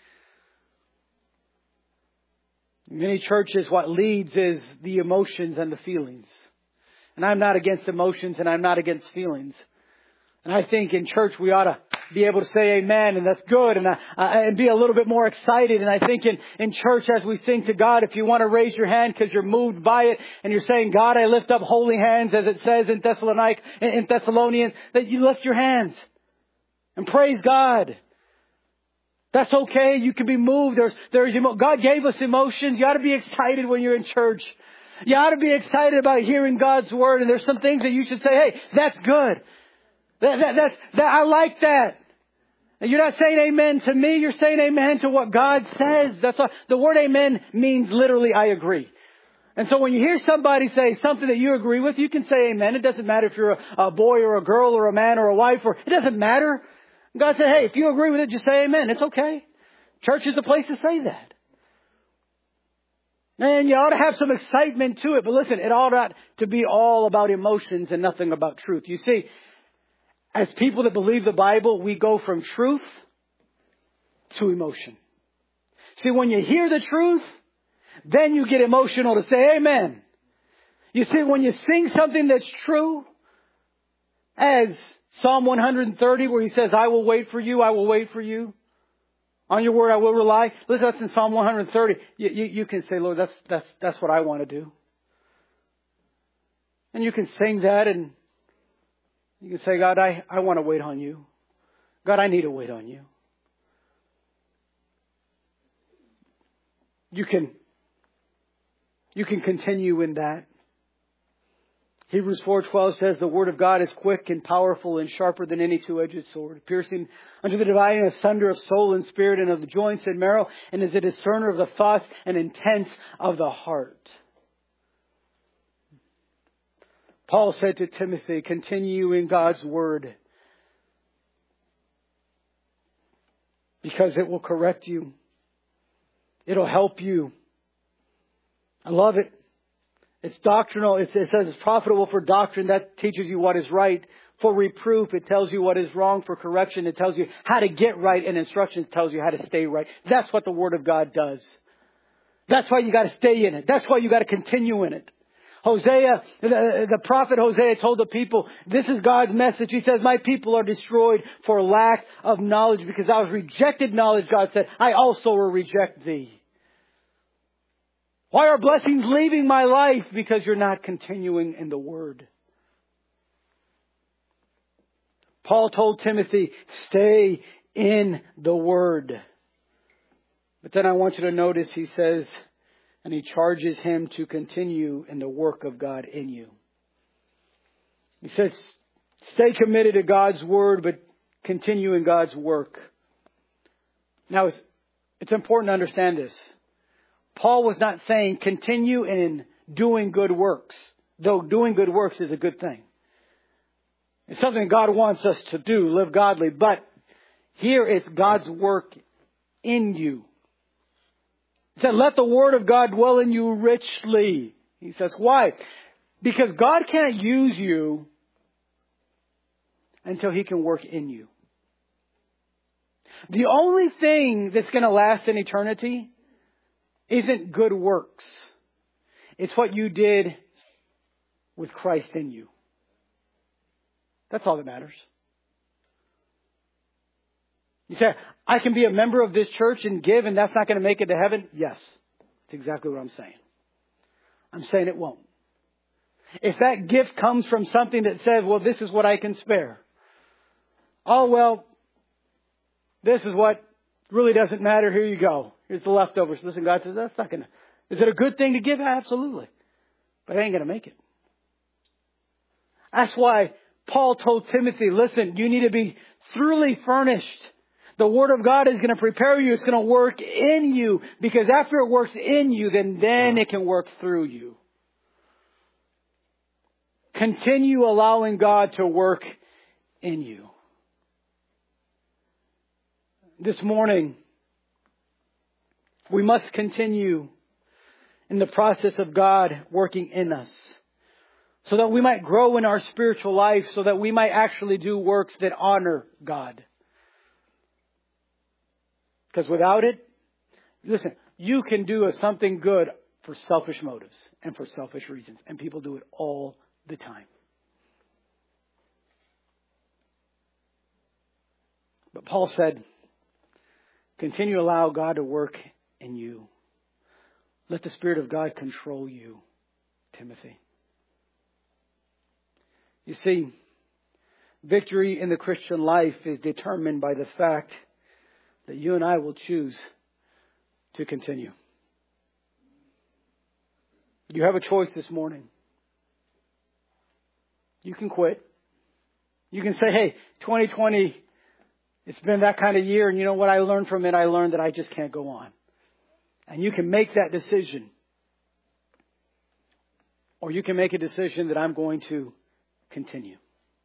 In many churches, what leads is the emotions and the feelings. And I'm not against emotions and I'm not against feelings. And I think in church we ought to be able to say amen, and that's good, and, uh, and be a little bit more excited. And I think in, in church as we sing to God, if you want to raise your hand because you're moved by it and you're saying, God, I lift up holy hands, as it says in Thessalonic, in Thessalonians, that you lift your hands and praise God. That's okay. You can be moved. There's, there's emo- God gave us emotions. You ought to be excited when you're in church. You ought to be excited about hearing God's word. And there's some things that you should say, hey, that's good. That, that, that, that, I like that. And you're not saying amen to me. You're saying amen to what God says. That's all. The word amen means literally, I agree. And so when you hear somebody say something that you agree with, you can say amen. It doesn't matter if you're a, a boy or a girl or a man or a wife, or it doesn't matter. God said, hey, if you agree with it, just say amen. It's okay. Church is a place to say that. And you ought to have some excitement to it. But listen, it ought not to be all about emotions and nothing about truth. You see, as people that believe the Bible, we go from truth to emotion. See, when you hear the truth, then you get emotional to say amen. You see, when you sing something that's true, as Psalm one thirty, where he says, I will wait for you, I will wait for you. On your word I will rely. Listen, that's in Psalm one thirty. You, you, you can say, Lord, that's, that's, that's what I want to do. And you can sing that and you can say, God, I, I want to wait on you. God, I need to wait on you. You can, you can continue in that. Hebrews four twelve says the word of God is quick and powerful and sharper than any two-edged sword, piercing unto the dividing asunder of soul and spirit and of the joints and marrow, and is a discerner of the thoughts and intents of the heart. Paul said to Timothy, continue in God's word, because it will correct you. It'll help you. I love it. It's doctrinal. It says it's profitable for doctrine. That teaches you what is right. For reproof, it tells you what is wrong. For correction, it tells you how to get right. And instruction tells you how to stay right. That's what the Word of God does. That's why you got to stay in it. That's why you got to continue in it. Hosea, the, the prophet Hosea told the people, this is God's message. He says, my people are destroyed for lack of knowledge, because thou hast rejected knowledge. God said, I also will reject thee. Why are blessings leaving my life? Because you're not continuing in the Word. Paul told Timothy, stay in the Word. But then I want you to notice he says, and he charges him to continue in the work of God in you. He says, stay committed to God's Word, but continue in God's work. Now, it's, it's important to understand this. Paul was not saying continue in doing good works, though doing good works is a good thing. It's something God wants us to do, live godly. But here it's God's work in you. He said, let the Word of God dwell in you richly. He says, why? Because God can't use you until He can work in you. The only thing that's going to last in eternity isn't good works. It's what you did with Christ in you. That's all that matters. You say, I can be a member of this church and give, and that's not going to make it to heaven? Yes. That's exactly what I'm saying. I'm saying it won't. If that gift comes from something that says, well, this is what I can spare. Oh, well, this is what really doesn't matter. Here you go. Here's the leftovers. Listen, God says, that's not going to... Is it a good thing to give? Absolutely. But I ain't going to make it. That's why Paul told Timothy, listen, you need to be thoroughly furnished. The Word of God is going to prepare you. It's going to work in you. Because after it works in you, then, then it can work through you. Continue allowing God to work in you. This morning, we must continue in the process of God working in us, so that we might grow in our spiritual life, so that we might actually do works that honor God. Because without it, listen, you can do something good for selfish motives and for selfish reasons. And people do it all the time. But Paul said, continue to allow God to work in you. Let the Spirit of God control you, Timothy. You see, victory in the Christian life is determined by the fact that you and I will choose to continue. You have a choice this morning. You can quit. You can say, hey, twenty twenty, it's been that kind of year, and you know what I learned from it? I learned that I just can't go on. And you can make that decision. Or you can make a decision that I'm going to continue.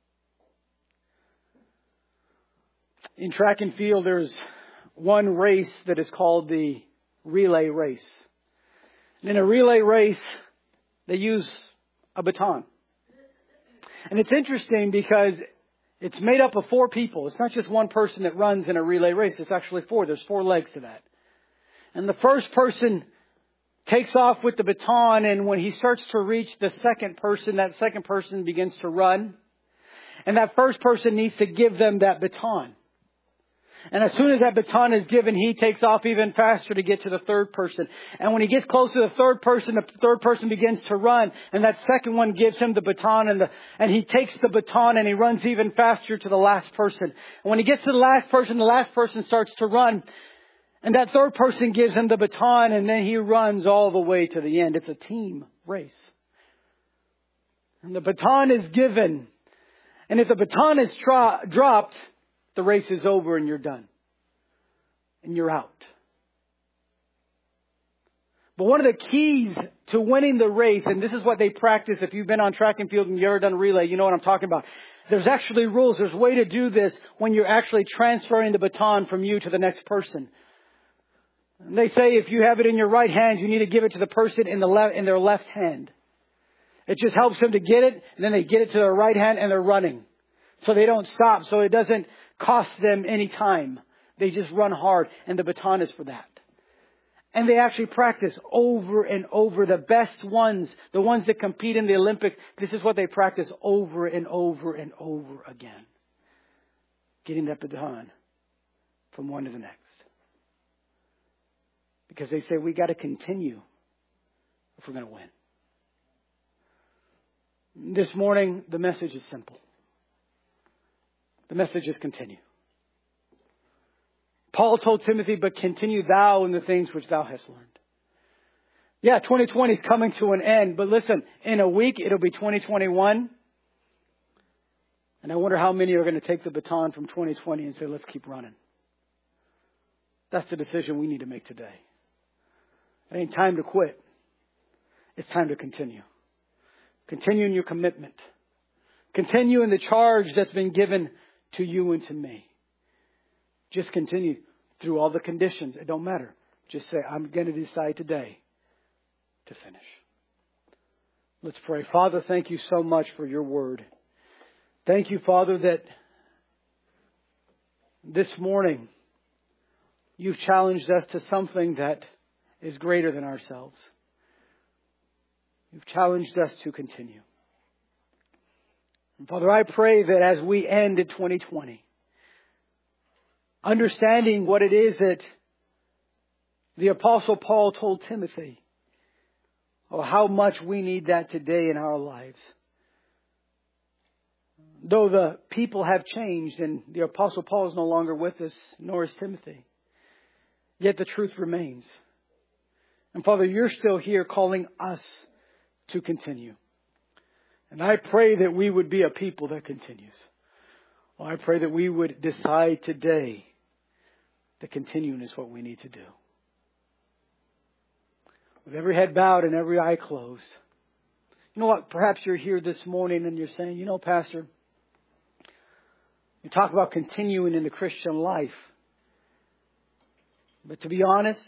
In track and field, there's one race that is called the relay race. And in a relay race, they use a baton. And it's interesting because it's made up of four people. It's not just one person that runs in a relay race. It's actually four. There's four legs to that. And the first person takes off with the baton, and when he starts to reach the second person, that second person begins to run. And that first person needs to give them that baton. And as soon as that baton is given, he takes off even faster to get to the third person. And when he gets close to the third person, the third person begins to run. And that second one gives him the baton, and the, and he takes the baton and he runs even faster to the last person. And when he gets to the last person, the last person starts to run. And that third person gives him the baton, and then he runs all the way to the end. It's a team race. And the baton is given. And if the baton is tro- dropped, the race is over and you're done. And you're out. But one of the keys to winning the race, and this is what they practice, if you've been on track and field and you've ever done relay, you know what I'm talking about. There's actually rules. There's a way to do this when you're actually transferring the baton from you to the next person. And they say if you have it in your right hand, you need to give it to the person in the left, in their left hand. It just helps them to get it, and then they get it to their right hand and they're running. So they don't stop, so it doesn't cost them any time. They just run hard, and the baton is for that. And they actually practice over and over. The best ones, the ones that compete in the Olympics, this is what they practice over and over and over again. Getting that baton from one to the next. Because they say we got to continue if we're going to win. This morning, the message is simple. The message is continue. Paul told Timothy, but continue thou in the things which thou hast learned. Yeah, twenty twenty is coming to an end. But listen, in a week, it'll be twenty twenty-one. And I wonder how many are going to take the baton from twenty twenty and say, let's keep running. That's the decision we need to make today. It ain't time to quit. It's time to continue. Continue in your commitment. Continue in the charge that's been given to you and to me. Just continue through all the conditions. It don't matter. Just say, I'm going to decide today to finish. Let's pray. Father, thank you so much for your word. Thank you, Father, that this morning you've challenged us to something that is greater than ourselves. You've challenged us to continue. And Father, I pray that as we end in twenty twenty, understanding what it is that the Apostle Paul told Timothy, or how much we need that today in our lives. Though the people have changed and the Apostle Paul is no longer with us, nor is Timothy, yet the truth remains. And Father, you're still here calling us to continue. And I pray that we would be a people that continues. Well, I pray that we would decide today that continuing is what we need to do. With every head bowed and every eye closed. You know what? Perhaps you're here this morning and you're saying, you know, Pastor, you talk about continuing in the Christian life. But to be honest,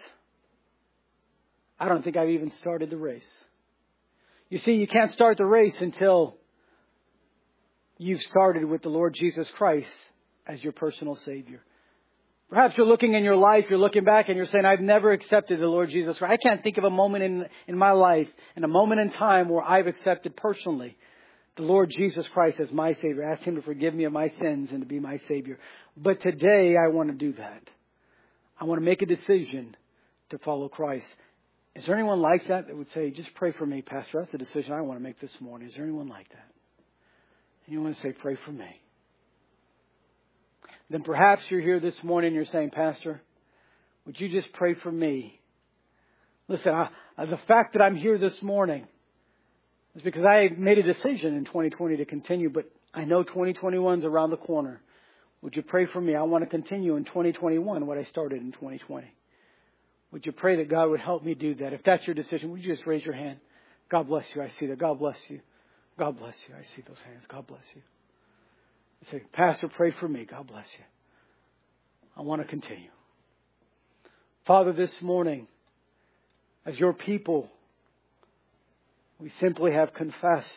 I don't think I've even started the race. You see, you can't start the race until you've started with the Lord Jesus Christ as your personal Savior. Perhaps you're looking in your life, you're looking back and you're saying, I've never accepted the Lord Jesus Christ. I can't think of a moment in, in my life, in a moment in time where I've accepted personally the Lord Jesus Christ as my Savior. Ask Him to forgive me of my sins and to be my Savior. But today I want to do that. I want to make a decision to follow Christ. Is there anyone like that that would say, just pray for me, Pastor? That's a decision I want to make this morning. Is there anyone like that? And you want to say, pray for me. Then perhaps you're here this morning and you're saying, Pastor, would you just pray for me? Listen, I, the fact that I'm here this morning is because I made a decision in twenty twenty to continue, but I know twenty twenty-one is around the corner. Would you pray for me? I want to continue in twenty twenty-one what I started in twenty twenty. Would you pray that God would help me do that? If that's your decision, would you just raise your hand? God bless you. I see that. God bless you. God bless you. I see those hands. God bless you. You say, Pastor, pray for me. God bless you. I want to continue. Father, this morning, as your people, we simply have confessed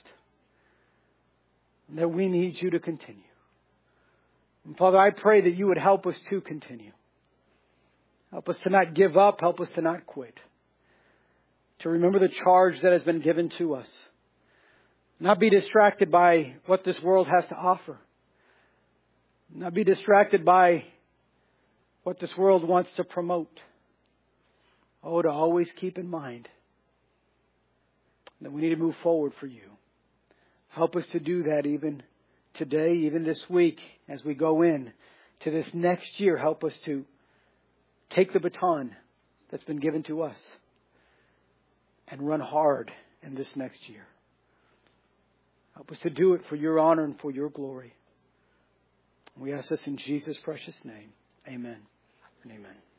that we need you to continue. And Father, I pray that you would help us to continue. Help us to not give up. Help us to not quit. to remember the charge that has been given to us. Not be distracted by what this world has to offer. Not be distracted by what this world wants to promote. Oh, to always keep in mind that we need to move forward for you. Help us to do that even today, even this week, as we go in to this next year. Help us to take the baton that's been given to us and run hard in this next year. Help us to do it for your honor and for your glory. We ask this in Jesus' precious name. Amen and amen.